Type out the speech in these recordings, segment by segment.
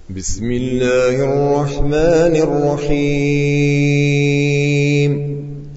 بسم الله الرحمن الرحيم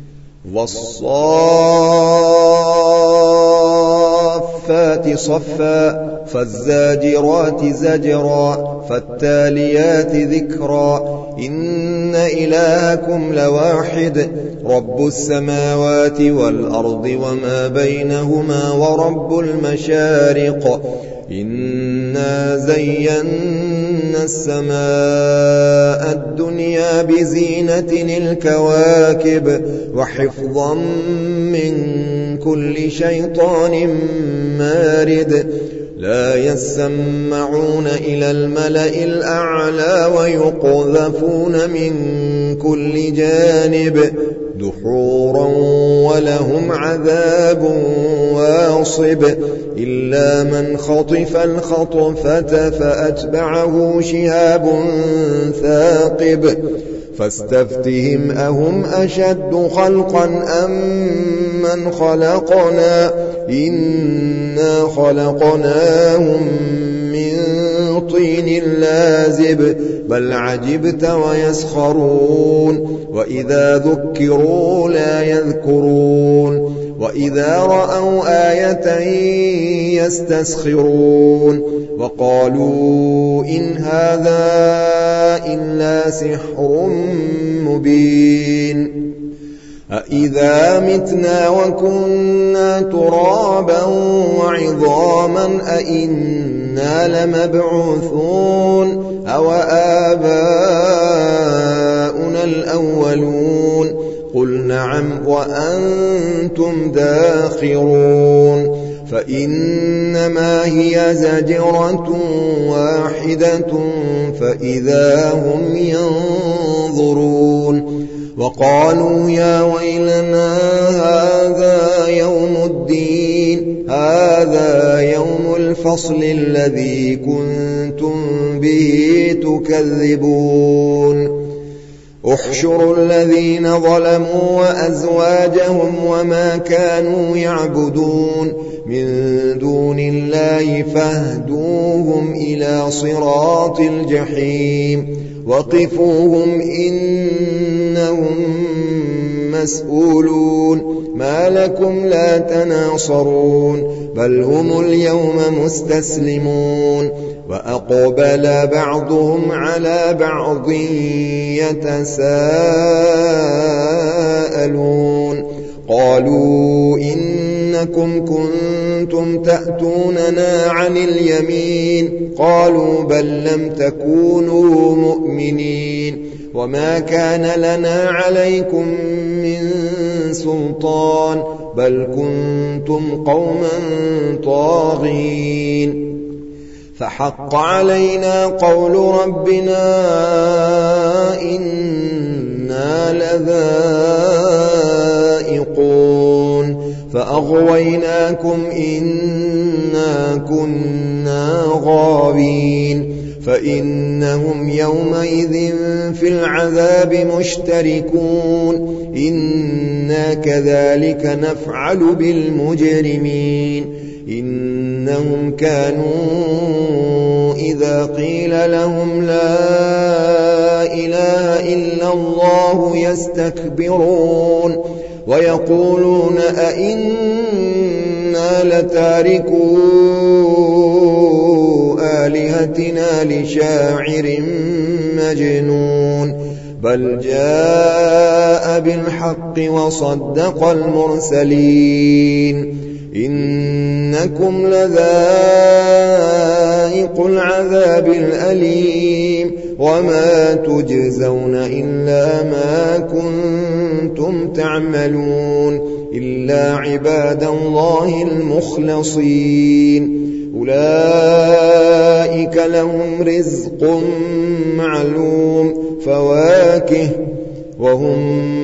والصافات صفا فالزاجرات زجرا فالتاليات ذكرا إن إلهكم لواحد رب السماوات والأرض وما بينهما ورب المشارق إنا زينا السماء الدنيا بزينة الكواكب وحفظا من كل شيطان مارد لا يسمعون إلى الملأ الأعلى ويقذفون من كل جانب دحورا ولهم عذاب واصب إلا من خطف الخطفة فأتبعه شهاب ثاقب فاستفتهم أهم أشد خلقا أم من خلقنا إنا خلقناهم من طين لازب بل عجبت ويسخرون وإذا ذكروا لا يذكرون وإذا رأوا آية يستسخرون وقالوا إن هذا إلا سحر مبين أإذا متنا وكنا ترابا وعظاما أإنا لمبعوثون أو آباؤنا الأولون قل نعم وأنتم داخرون فإنما هي زجرة واحدة فإذا هم ينظرون وقالوا يا ويلنا هذا يوم الدين هذا يوم الفصل الذي كنتم به تكذبون احشروا الذين ظلموا وأزواجهم وما كانوا يعبدون من دون الله فاهدوهم إلى صراط الجحيم وقفوهم إنهم مسؤولون ما لكم لا تناصرون بل هم اليوم مستسلمون وأقبل بعضهم على بعض يتساءلون قالوا إنكم كنتم تأتوننا عن اليمين قالوا بل لم تكونوا مؤمنين وما كان لنا عليكم من سلطان بل كنتم قوما طاغين فحق علينا قول ربنا إنا لذائقون فأغويناكم إنا كنا غاوين فإنهم يومئذ في العذاب مشتركون إنا كذلك نفعل بالمجرمين إنهم كانوا إذا قيل لهم لا إله إلا الله يستكبرون ويقولون أئنا لتاركو آلهتنا لشاعر مجنون بل جاء بالحق وصدق المرسلين إنكم لذائق العذاب الأليم وما تجزون إلا ما كنتم تعملون إلا عباد الله المخلصين أولئك لهم رزق معلوم فواكه وهم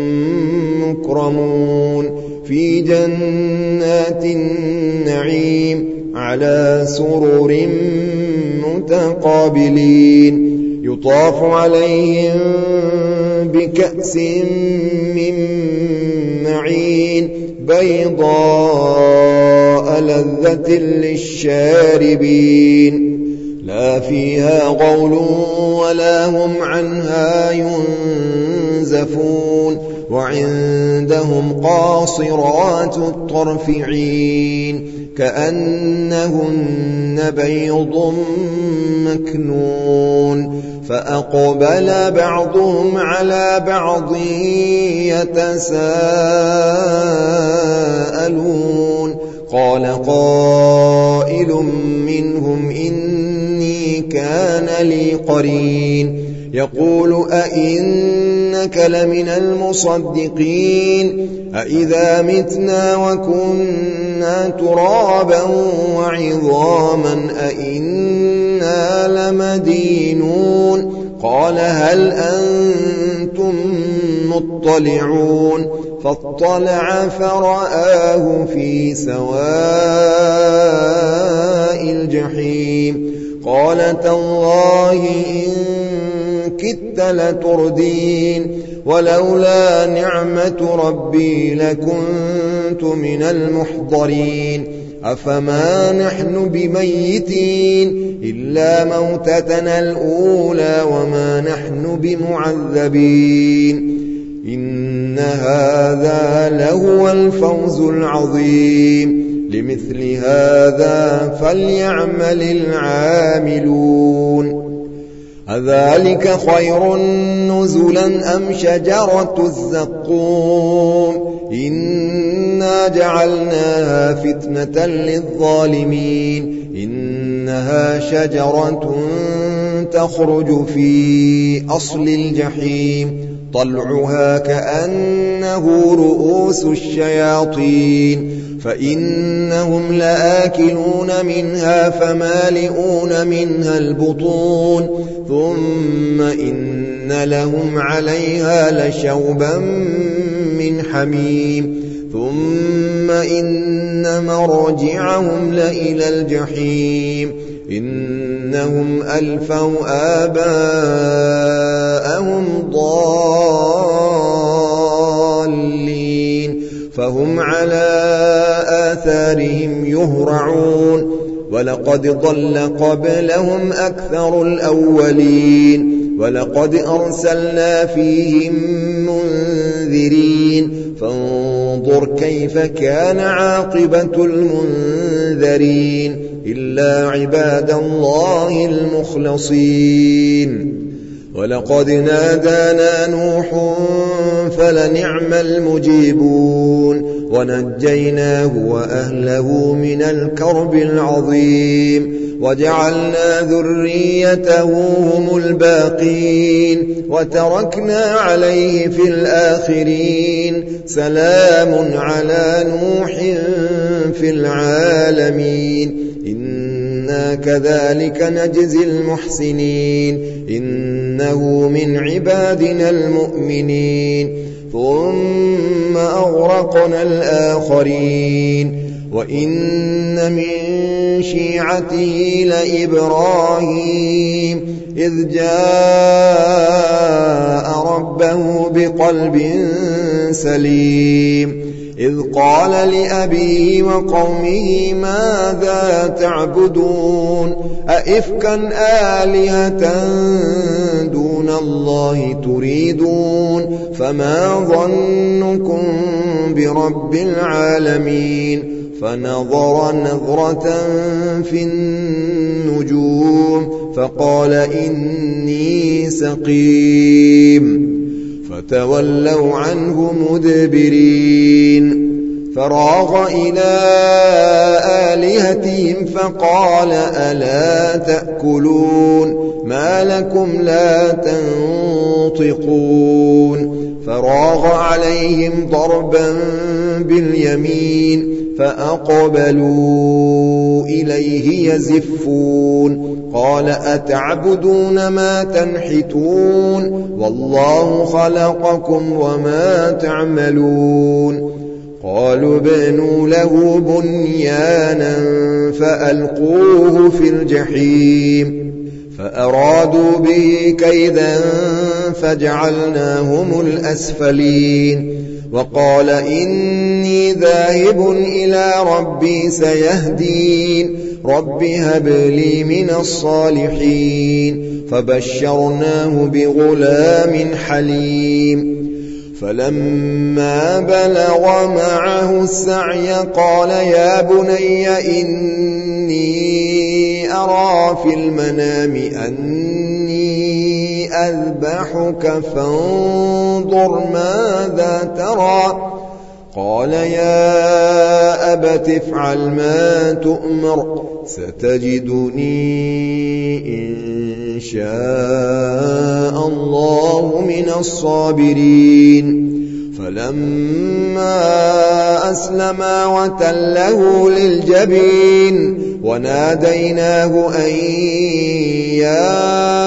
مكرمون في جنات النعيم على سرر متقابلين يطاف عليهم بكأس من معين بيضاء لذة للشاربين لا فيها غول ولا هم عنها ينزفون وعندهم قاصرات الطرف عين كأنهن بيض مكنون فأقبل بعضهم على بعض يتساءلون قال قائل منهم إني كان لي قرين يقول أئنك لمن المصدقين أئذا متنا وكنا ترابا وعظاما أئنا لمدينون قال هل أنتم مطلعون فاطلع فرآه في سواء الجحيم قال تالله إن كدت لتردين ولولا نعمة ربي لكنت من المحضرين أفما نحن بميتين إلا موتتنا الأولى وما نحن بمعذبين إن هذا لهو الفوز العظيم لمثل هذا فليعمل العاملون أذلك خير نزلا أم شجرة الزقوم إنا جعلناها فتنة للظالمين إنها شجرة تخرج في أصل الجحيم طلعها كأنه رؤوس الشياطين فإنهم لآكلون منها فمالئون منها البطون ثم إن لهم عليها لشوبا من حميم ثم إن مرجعهم لإلى الجحيم إنهم ألفوا آباءهم ضالين فهم على آثارهم يهرعون ولقد ضل قبلهم أكثر الأولين ولقد أرسلنا فيهم منذرين فانظر كيف كان عاقبة المنذرين إلا عباد الله المخلصين ولقد نادانا نوح فلنعم المجيبون ونجيناه وأهله من الكرب العظيم وجعلنا ذريته هم الباقين وتركنا عليه في الآخرين سلام على نوح في العالمين إنا كذلك نجزي المحسنين إنه من عبادنا المؤمنين ثم أغرقنا الآخرين وإن من شيعته لإبراهيم إذ جاء ربه بقلب سليم إذ قال لأبيه وقومه ماذا تعبدون أئفكا آلهة دون الله تريدون فما ظنكم برب العالمين فنظر نظرة في النجوم فقال إني سقيم فتولوا عنه مدبرين فراغ إلى آلهتهم فقال ألا تأكلون ما لكم لا تنطقون فراغ عليهم ضربا باليمين فأقبلوا إليه يزفون قال أتعبدون ما تنحتون والله خلقكم وما تعملون قالوا بنوا له بنيانا فألقوه في الجحيم فأرادوا به كيدا فجعلناهم الأسفلين وقال إني ذاهب إلى ربي سيهدين رب هب لي من الصالحين فبشرناه بغلام حليم فلما بلغ معه السعي قال يا بني إني أرى في المنام أني أذبحك فانظر ماذا ترى قال يا أبت افعل ما تؤمر ستجدني إن شاء الله من الصابرين فلما أسلما وتله للجبين وناديناه أن يا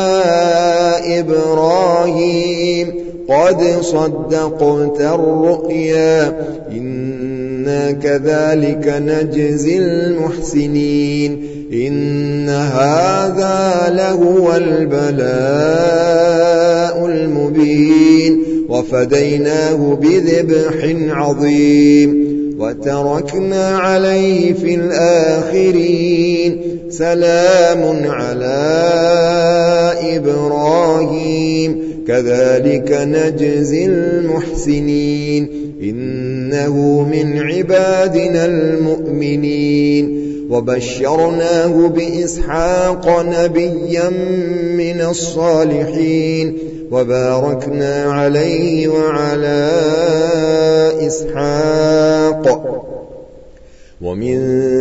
إبراهيم قد صدقت الرؤيا إنا كذلك نجزي المحسنين إن هذا لهو البلاء المبين وفديناه بذبح عظيم وتركنا عليه في الآخرين سلام على إبراهيم كذلك نجزي المحسنين إنه من عبادنا المؤمنين وبشرناه بإسحاق نبيا من الصالحين وباركنا عليه وعلى إسحاق ومن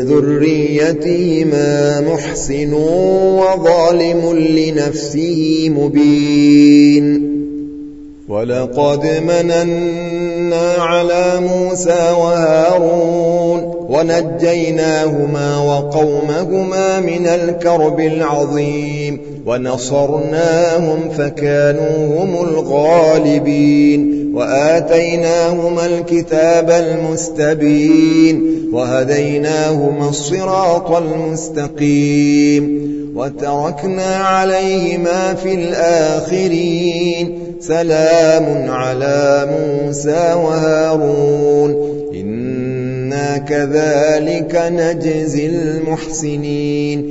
ذريتهما محسن وظالم لنفسه مبين ولقد مننا على موسى وهارون ونجيناهما وقومهما من الكرب العظيم ونصرناهم فكانوا هم الغالبين وآتيناهما الكتاب المستبين وهديناهما الصراط المستقيم وتركنا عليهما في الآخرين سلام على موسى وهارون إنا كذلك نجزي المحسنين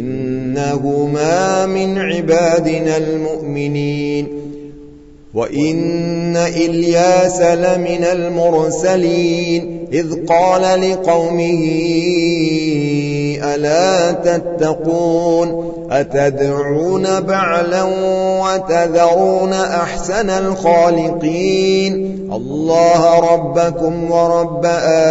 إنهما من عبادنا المؤمنين وإن إلياس لمن المرسلين إذ قال لقومه ألا تتقون أتدعون بعلا وتذرون أحسن الخالقين الله ربكم ورب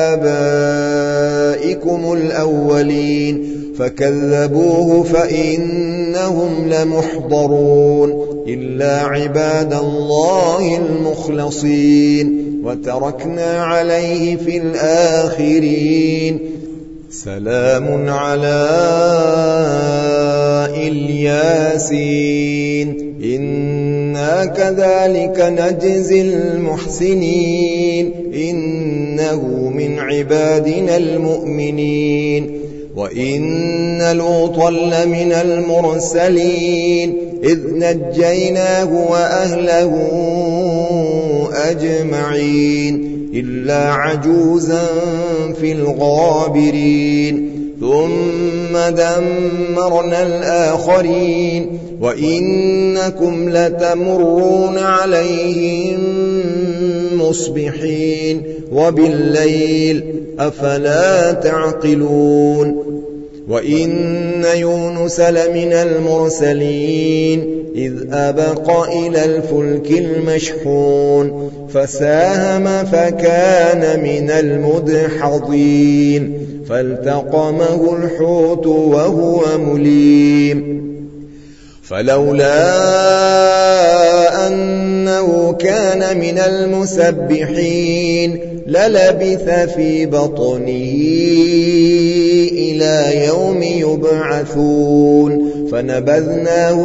آبائكم الأولين فكذبوه فإنهم لمحضرون إلا عباد الله المخلصين وتركنا عليه في الآخرين سلام على الياسين إنا كذلك نجزي المحسنين إنه من عبادنا المؤمنين وإن لوطا لمن المرسلين إذ نجيناه وأهله أجمعين إلا عجوزا في الغابرين ثم دمرنا الآخرين وإنكم لتمرون عليهم مصبحين وبالليل أفلا تعقلون وإن يونس لمن المرسلين إذ أبق إلى الفلك المشحون فساهم فكان من المدحضين فالتقمه الحوت وهو مليم فلولا أنه كان من المسبحين للبث في بطنه إلى يوم يبعثون فنبذناه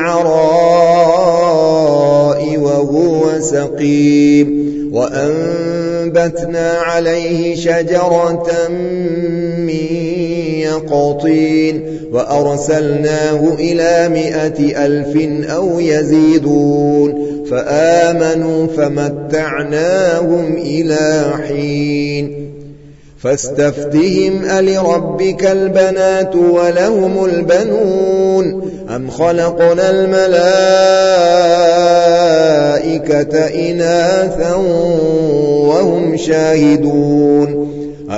بالعراء وهو سقيم وأنبتنا عليه شجرة من يقطين وأرسلناه إلى 100,000 أو يزيدون فآمنوا فمتعناهم إلى حين فاستفتهم ألربك البنات ولهم البنون أم خلقنا الملائكة إناثا وهم شاهدون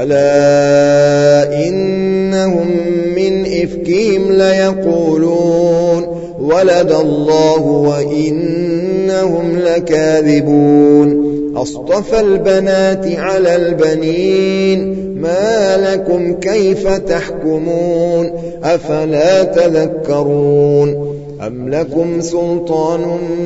ألا إنهم من إفكهم ليقولون ولد الله وإنهم لكاذبون أصطفى البنات على البنين ما لكم كيف تحكمون أفلا تذكرون أم لكم سلطان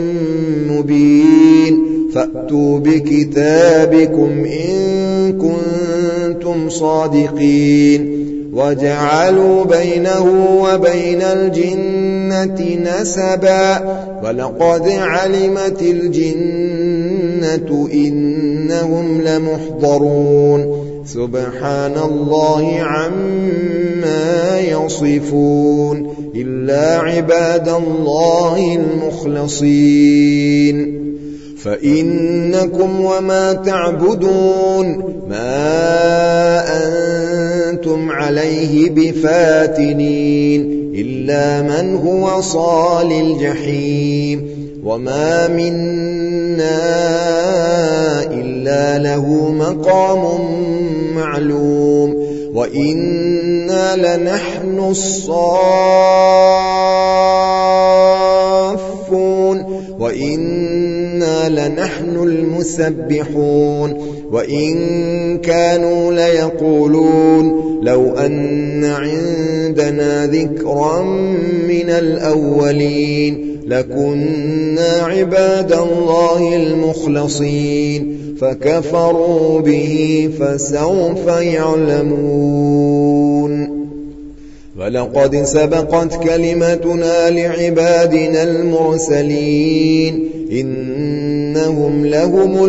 مبين فأتوا بكتابكم إن كنتم صادقين وجعلوا بينه وبين الجنة نسبا ولقد علمت الجنة إنهم لمحضرون سبحان الله عما يصفون إلا عباد الله المخلصين فإنكم وما تعبدون ما أنتم عليه بفاتنين إلا من هو صال الجحيم وما منا إلا له مقام معلوم وإنا لنحن الصافون وإنا لنحن المسبحون وإن كانوا ليقولون لو أن عندنا ذكرا من الأولين لكنا عباد الله المخلصين فكفروا به فسوف يعلمون ولقد سبقت كلمتنا لعبادنا المرسلين إنهم لهم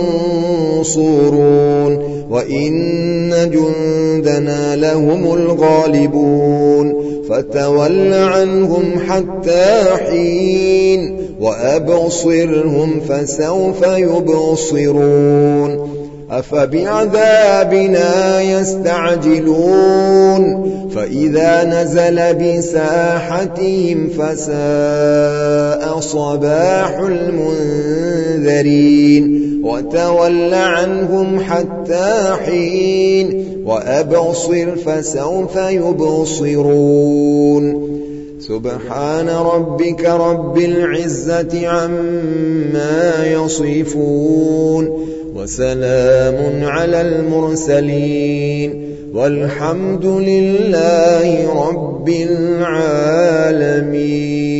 المنصورون وإن جندنا لهم الغالبون فتول عنهم حتى حين وأبصرهم فسوف يبصرون أفبعذابنا يستعجلون فإذا نزل بساحتهم فساء صباح المنذرين وتول عنهم حتى حين وأبصر فسوف يبصرون سبحان ربك رب العزة عما يصفون وسلام على المرسلين والحمد لله رب العالمين.